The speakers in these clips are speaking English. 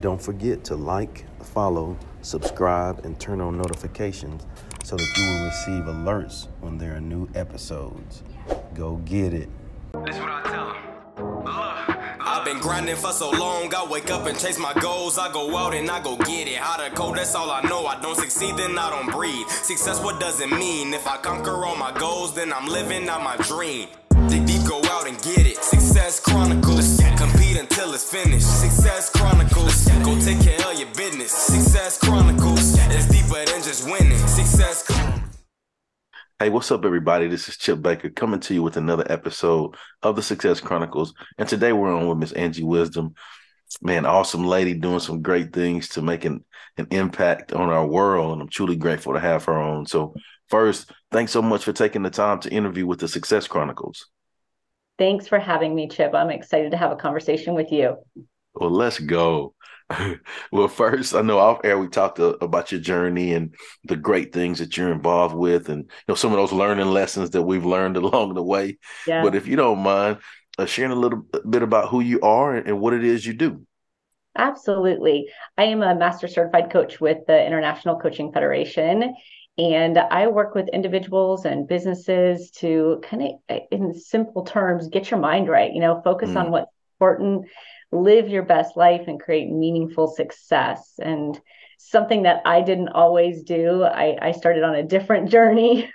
Don't forget to like, follow, subscribe, and turn on notifications so that you will receive alerts when there are new episodes. Go get it. This is what I tell them. I've been grinding for so long, I wake up and chase my goals. I go out and I go get it. Hot or cold, that's all I know. I don't succeed, then I don't breathe. Success, what does it mean? If I conquer all my goals, then I'm living out my dream. Dig deep, go out and get it. Success Chronicles. Compete until it's finished. Success Chronicles. Go take care of your business. Success Chronicles. It's deeper than just winning. Success Chronicles. Hey, what's up, everybody? This is Chip Baker coming to you with another episode of the Success Chronicles. And today we're on with Miss Angie Wisdom. Man, awesome lady doing some great things to make an impact on our world. And I'm truly grateful to have her on. So first, thanks so much for taking the time to interview with the Success Chronicles. Thanks for having me, Chip. I'm excited to have a conversation with you. Well, let's go. Well, first, I know off air we talked about your journey and the great things that you're involved with, and some of those learning lessons that we've learned along the way. Yeah. But if you don't mind sharing a little bit about who you are and what it is you do. Absolutely. I am a master certified coach with the International Coaching Federation, and I work with individuals and businesses to kind of, in simple terms, get your mind right, focus on what's important, live your best life, and create meaningful success. And something that I didn't always do, I started on a different journey.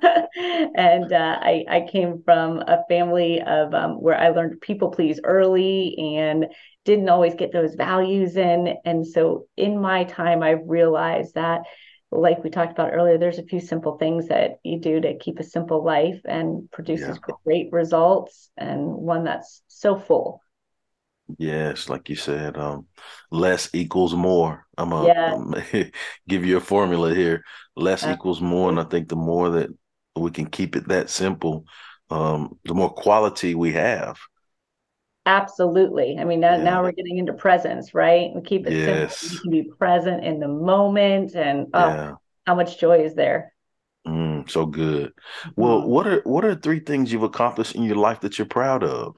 And I came from a family of where I learned people please early and didn't always get those values in. And so in my time, I realized that, like we talked about earlier, there's a few simple things that you do to keep a simple life and produces great results, and one that's so full. Yes, like you said, less equals more. I'm gonna give you a formula here. Less equals more, and I think the more that we can keep it that simple, the more quality we have. Absolutely. I mean, now we're getting into presence, right? We keep it simple. You can be present in the moment, and how much joy is there? So good. Well, what are three things you've accomplished in your life that you're proud of?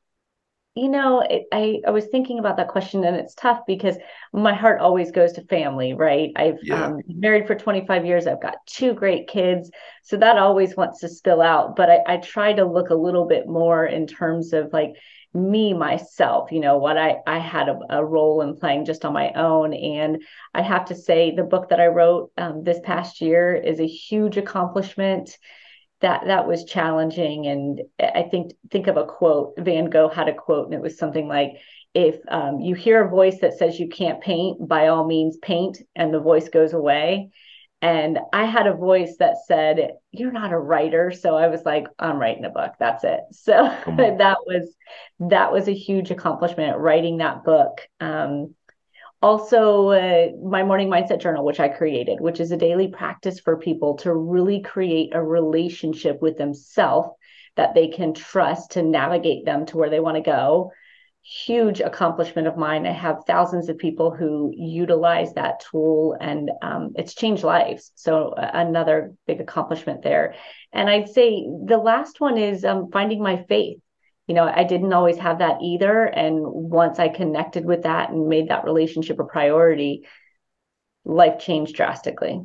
I was thinking about that question, and it's tough because my heart always goes to family, right? I've been married for 25 years. I've got two great kids. So that always wants to spill out. But I try to look a little bit more in terms of like me, myself, what I had a role in playing just on my own. And I have to say the book that I wrote this past year is a huge accomplishment. That was challenging. And I think of a quote. Van Gogh had a quote, and it was something like, if you hear a voice that says you can't paint, by all means paint, and the voice goes away. And I had a voice that said, you're not a writer. So I was like, I'm writing a book. That's it. So that was a huge accomplishment, writing that book. Also, my morning mindset journal, which I created, which is a daily practice for people to really create a relationship with themselves that they can trust to navigate them to where they want to go. Huge accomplishment of mine. I have thousands of people who utilize that tool, and it's changed lives. So another big accomplishment there. And I'd say the last one is finding my faith. I didn't always have that either. And once I connected with that and made that relationship a priority, life changed drastically.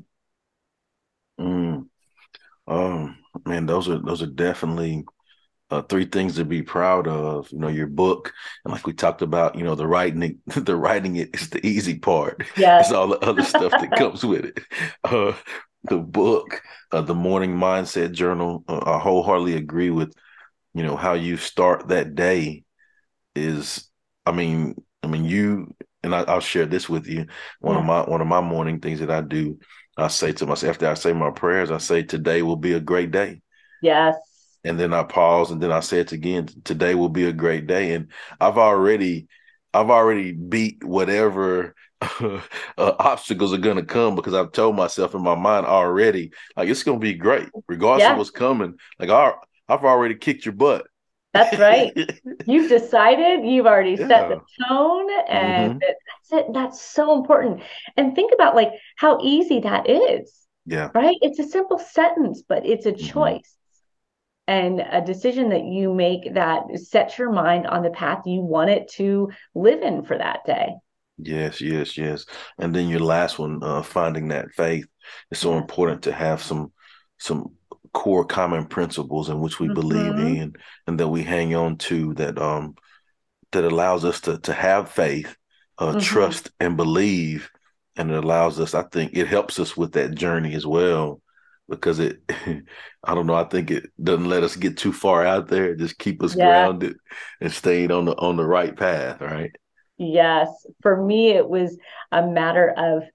Man, those are definitely three things to be proud of. Your book, and like we talked about, the writing it is the easy part. Yes. It's all the other stuff that comes with it. The book, the morning mindset journal, I wholeheartedly agree with. How you start that day is, you, and I'll share this with you. One of my morning things that I do, I say to myself, after I say my prayers, I say, today will be a great day. Yes. And then I pause, and then I say it again, today will be a great day. And I've already beat whatever obstacles are going to come, because I've told myself in my mind already, like, it's going to be great regardless of what's coming. Like, I've already kicked your butt. That's right. You've decided, you've already set the tone, and that's it. That's so important. And think about like how easy that is. Yeah. Right. It's a simple sentence, but it's a choice and a decision that you make that sets your mind on the path you want it to live in for that day. Yes, yes, yes. And then your last one, finding that faith. It's so Yes. important to have some core common principles in which we believe Mm-hmm. in and that we hang on to that allows us to have faith, Mm-hmm. trust and believe. And it allows us, I think it helps us with that journey as well because it I don't know, I think it doesn't let us get too far out there, just keep us Yeah. grounded and staying on the right path, right? Yes. For me, it was a matter of,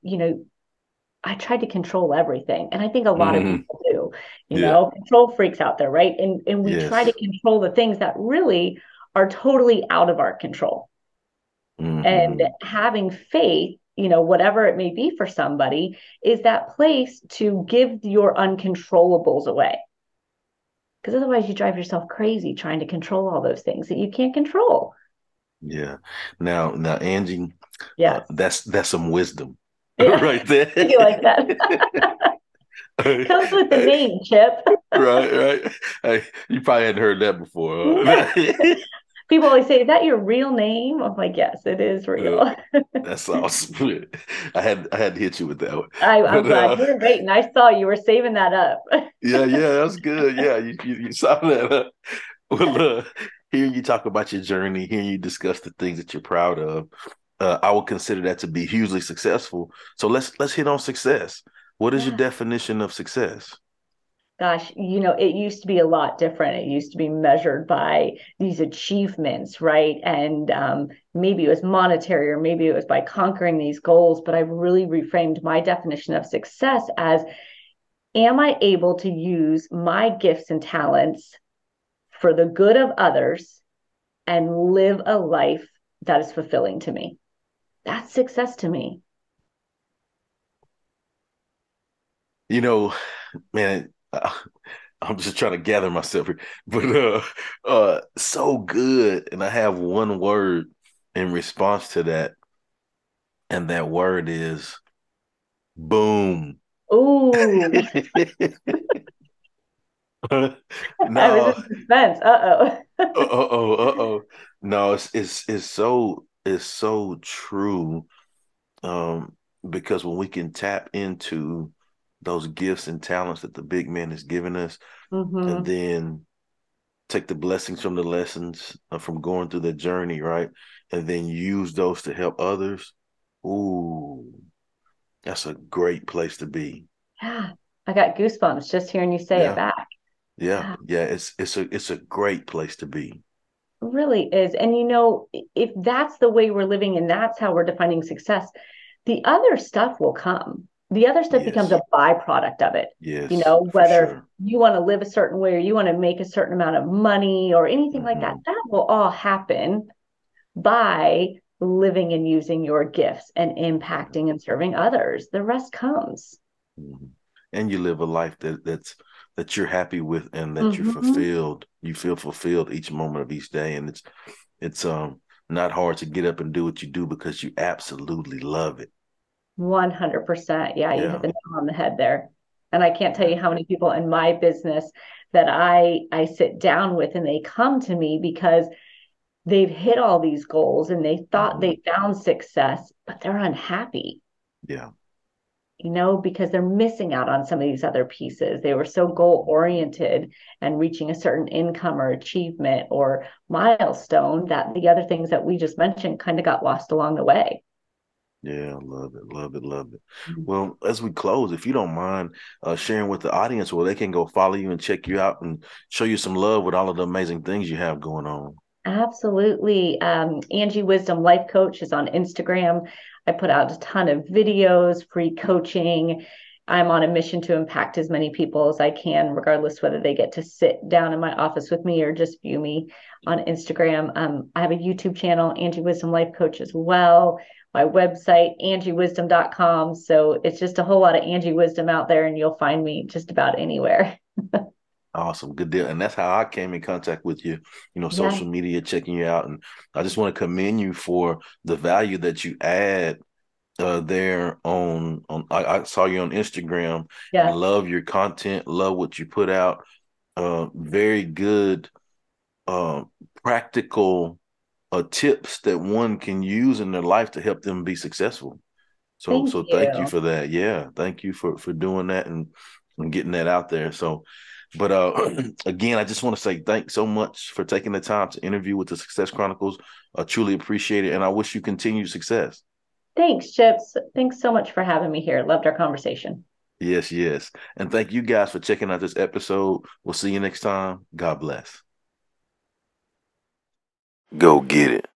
I tried to control everything. And I think a lot of Hmm. people do, Yeah. control freaks out there, right? And we try to Yes. control the things that really are totally out of our control. And Hmm. having faith, whatever it may be for somebody, is that place to give your uncontrollables away. Because otherwise you drive yourself crazy trying to control all those things that you can't control. Yeah. Now, Angie, Yes. that's some wisdom Yeah. right there. You like that? Hey, Comes with the hey, name, Chip. right, right. Hey, you probably hadn't heard that before, huh? People always say, "Is that your real name?" I'm like, yes, it is Uh, real. that's awesome. I had to hit you with that one, I'm but glad you were waiting. I saw you were saving that up. yeah, yeah, that's good. Yeah, you saw that. Well, hearing you talk about your journey, hearing you discuss the things that you're proud of, I would consider that to be hugely successful. So let's hit on success. What is your Yeah. definition of success? Gosh, it used to be a lot different. It used to be measured by these achievements, right? And maybe it was monetary or maybe it was by conquering these goals. But I've really reframed my definition of success as, am I able to use my gifts and talents for the good of others and live a life that is fulfilling to me? That's success to me. You know, man, I'm just trying to gather myself here, but so good. And I have one word in response to that, and that word is boom. Ooh, I was No, in suspense. Uh-oh. uh-oh. No, it's so true. Um, because when we can tap into those gifts and talents that the big man has given us, and Mm-hmm. then take the blessings from the lessons from going through the journey, right? And then use those to help others. Ooh, that's a great place to be. Yeah, I got goosebumps just hearing you say it Yeah, back. yeah, Yeah, yeah. It's a great place to be. it really is. And if that's the way we're living and that's how we're defining success, the other stuff will come. The other stuff becomes Yes, a byproduct of it. yes, for Whether sure. you want to live a certain way or you want to make a certain amount of money or anything like that, Hmm. that will all happen by living and using your gifts and Yeah. impacting and serving others. The rest comes. Hmm. And you live a life that you're happy with and that you're Mm-hmm. fulfilled. You feel fulfilled each moment of each day, and it's not hard to get up and do what you do because you absolutely love it. 100%. Yeah, you hit Yeah, the nail on the head there. And I can't tell yeah. you how many people in my business that I sit down with and they come to me because they've hit all these goals and they thought Hmm. they found success, but they're unhappy, Yeah. because they're missing out on some of these other pieces. They were so goal oriented and reaching a certain income or achievement or milestone that the other things that we just mentioned kind of got lost along the way. Yeah, love it, love it, love it. Well, as we close, if you don't mind sharing with the audience where they can go follow you and check you out and show you some love with all of the amazing things you have going on. Absolutely. Angie Wisdom Life Coach is on Instagram. I put out a ton of videos, free coaching. I'm on a mission to impact as many people as I can, regardless whether they get to sit down in my office with me or just view me on Instagram. I have a YouTube channel, Angie Wisdom Life Coach, as well. My website, angiewisdom.com. So it's just a whole lot of Angie Wisdom out there, and you'll find me just about anywhere. Awesome, good deal. And that's how I came in contact with you, Yeah. social media, checking you out. And I just want to commend you for the value that you add there on I saw you on Instagram and Yes. love your content, love what you put out. Very good, uh, practical tips that one can use in their life to help them be successful. So Thank so thank you you. for that. Yeah, thank you for doing that and getting that out there. So, but again, I just want to say thanks so much for taking the time to interview with the Success Chronicles. I truly appreciate it, and I wish you continued success. Thanks, Chips. Thanks so much for having me here. Loved our conversation. Yes, yes. And thank you guys for checking out this episode. We'll see you next time. God bless. Go get it.